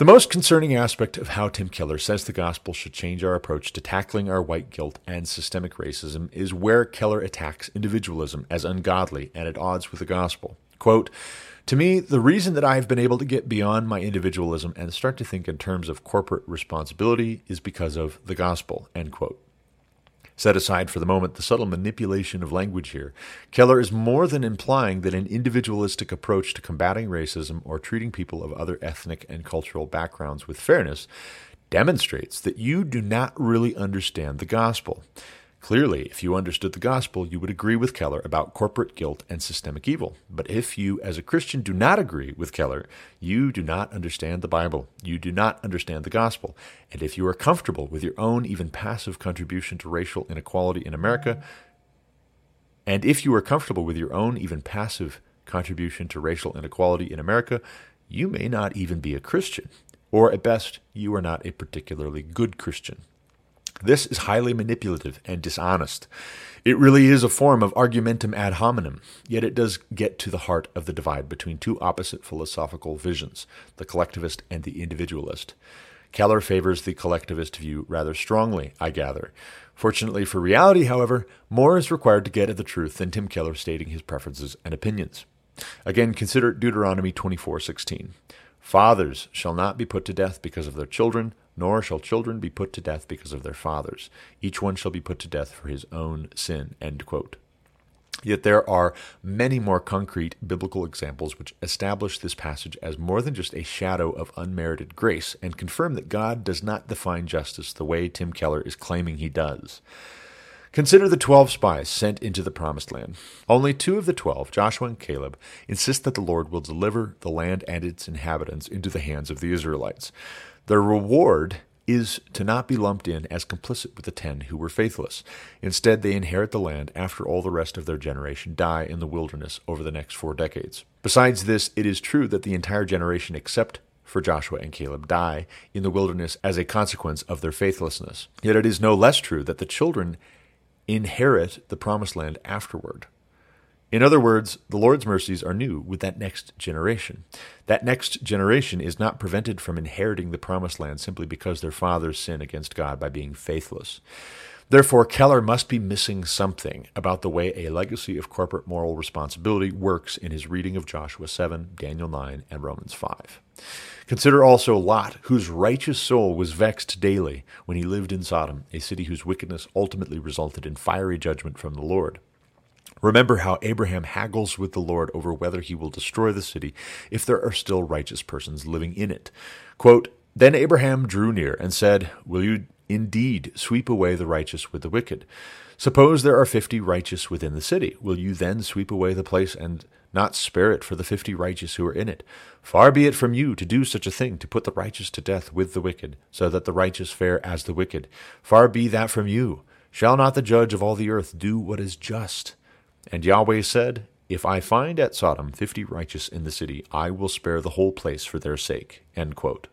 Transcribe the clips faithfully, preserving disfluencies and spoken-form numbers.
The most concerning aspect of how Tim Keller says the gospel should change our approach to tackling our white guilt and systemic racism is where Keller attacks individualism as ungodly and at odds with the gospel. Quote, "To me, the reason that I have been able to get beyond my individualism and start to think in terms of corporate responsibility is because of the gospel," end quote. Set aside for the moment the subtle manipulation of language here, Keller is more than implying that an individualistic approach to combating racism or treating people of other ethnic and cultural backgrounds with fairness demonstrates that you do not really understand the gospel. Clearly, if you understood the gospel, you would agree with Keller about corporate guilt and systemic evil. But if you, as a Christian, do not agree with Keller, you do not understand the Bible. You do not understand the gospel. And if you are comfortable with your own, even passive contribution to racial inequality in America, and if you are comfortable with your own, even passive contribution to racial inequality in America, you may not even be a Christian. Or at best, you are not a particularly good Christian. This is highly manipulative and dishonest. It really is a form of argumentum ad hominem, yet it does get to the heart of the divide between two opposite philosophical visions, the collectivist and the individualist. Keller favors the collectivist view rather strongly, I gather. Fortunately for reality, however, more is required to get at the truth than Tim Keller stating his preferences and opinions. Again, consider Deuteronomy twenty-four sixteen. "Fathers shall not be put to death because of their children, nor shall children be put to death because of their fathers. Each one shall be put to death for his own sin," end quote. Yet there are many more concrete biblical examples which establish this passage as more than just a shadow of unmerited grace and confirm that God does not define justice the way Tim Keller is claiming he does. Consider the twelve spies sent into the Promised Land. Only two of the twelve, Joshua and Caleb, insist that the Lord will deliver the land and its inhabitants into the hands of the Israelites. Their reward is to not be lumped in as complicit with the ten who were faithless. Instead, they inherit the land after all the rest of their generation die in the wilderness over the next four decades. Besides this, it is true that the entire generation except for Joshua and Caleb die in the wilderness as a consequence of their faithlessness. Yet it is no less true that the children inherit the promised land afterward. In other words, the Lord's mercies are new with that next generation. That next generation is not prevented from inheriting the promised land simply because their fathers sin against God by being faithless. Therefore, Keller must be missing something about the way a legacy of corporate moral responsibility works in his reading of Joshua seven, Daniel nine, and Romans five. Consider also Lot, whose righteous soul was vexed daily when he lived in Sodom, a city whose wickedness ultimately resulted in fiery judgment from the Lord. Remember how Abraham haggles with the Lord over whether he will destroy the city if there are still righteous persons living in it. Quote, "Then Abraham drew near and said, 'Will you indeed sweep away the righteous with the wicked? Suppose there are fifty righteous within the city. Will you then sweep away the place and not spare it for the fifty righteous who are in it? Far be it from you to do such a thing, to put the righteous to death with the wicked, so that the righteous fare as the wicked. Far be that from you. Shall not the judge of all the earth do what is just?' And Yahweh said, 'If I find at Sodom fifty righteous in the city, I will spare the whole place for their sake.'" End quote.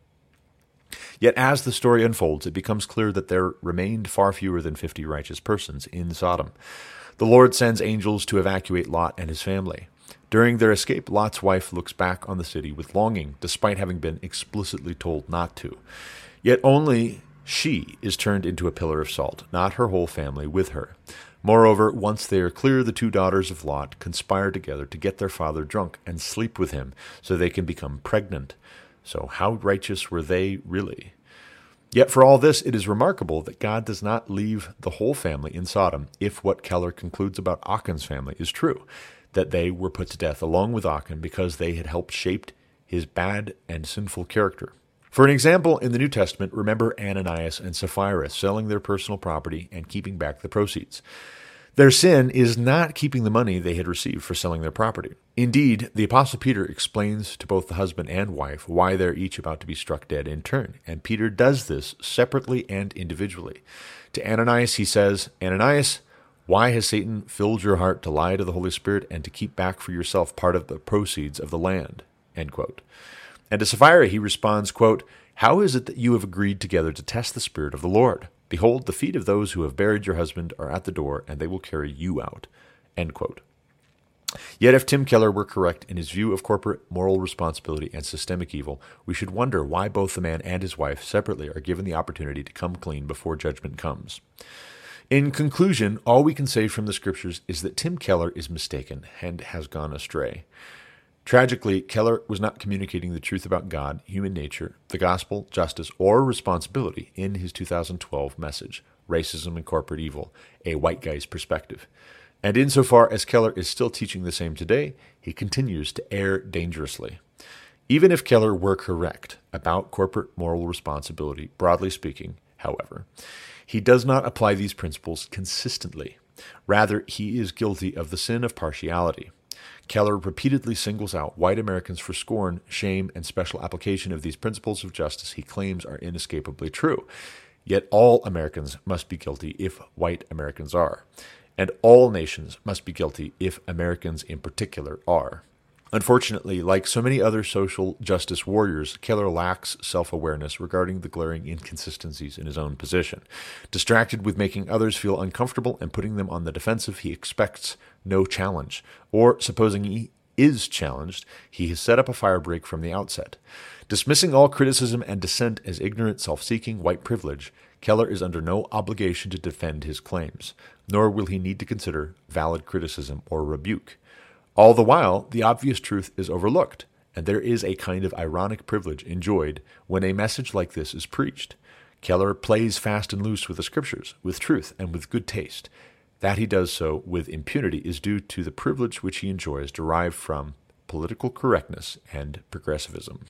Yet as the story unfolds, it becomes clear that there remained far fewer than fifty righteous persons in Sodom. The Lord sends angels to evacuate Lot and his family. During their escape, Lot's wife looks back on the city with longing, despite having been explicitly told not to. Yet only she is turned into a pillar of salt, not her whole family with her. Moreover, once they are clear, the two daughters of Lot conspire together to get their father drunk and sleep with him so they can become pregnant. So how righteous were they really? Yet for all this, it is remarkable that God does not leave the whole family in Sodom if what Keller concludes about Achan's family is true, that they were put to death along with Achan because they had helped shape his bad and sinful character. For an example, in the New Testament, remember Ananias and Sapphira selling their personal property and keeping back the proceeds. Their sin is not keeping the money they had received for selling their property. Indeed, the Apostle Peter explains to both the husband and wife why they're each about to be struck dead in turn, and Peter does this separately and individually. To Ananias he says, "Ananias, why has Satan filled your heart to lie to the Holy Spirit and to keep back for yourself part of the proceeds of the land?" End quote. And to Sapphira he responds, quote, "How is it that you have agreed together to test the Spirit of the Lord? Behold, the feet of those who have buried your husband are at the door, and they will carry you out." End quote. Yet if Tim Keller were correct in his view of corporate moral responsibility and systemic evil, we should wonder why both the man and his wife separately are given the opportunity to come clean before judgment comes. In conclusion, all we can say from the scriptures is that Tim Keller is mistaken and has gone astray. Tragically, Keller was not communicating the truth about God, human nature, the gospel, justice, or responsibility in his two thousand twelve message, Racism and Corporate Evil, a White Guy's Perspective. And insofar as Keller is still teaching the same today, he continues to err dangerously. Even if Keller were correct about corporate moral responsibility, broadly speaking, however, he does not apply these principles consistently. Rather, he is guilty of the sin of partiality. Keller repeatedly singles out white Americans for scorn, shame, and special application of these principles of justice he claims are inescapably true. Yet all Americans must be guilty if white Americans are. And all nations must be guilty if Americans in particular are. Unfortunately, like so many other social justice warriors, Keller lacks self-awareness regarding the glaring inconsistencies in his own position. Distracted with making others feel uncomfortable and putting them on the defensive, he expects no challenge. Or, supposing he is challenged, he has set up a firebreak from the outset. Dismissing all criticism and dissent as ignorant, self-seeking white privilege, Keller is under no obligation to defend his claims, nor will he need to consider valid criticism or rebuke. All the while, the obvious truth is overlooked, and there is a kind of ironic privilege enjoyed when a message like this is preached. Keller plays fast and loose with the scriptures, with truth, and with good taste. That he does so with impunity is due to the privilege which he enjoys derived from political correctness and progressivism.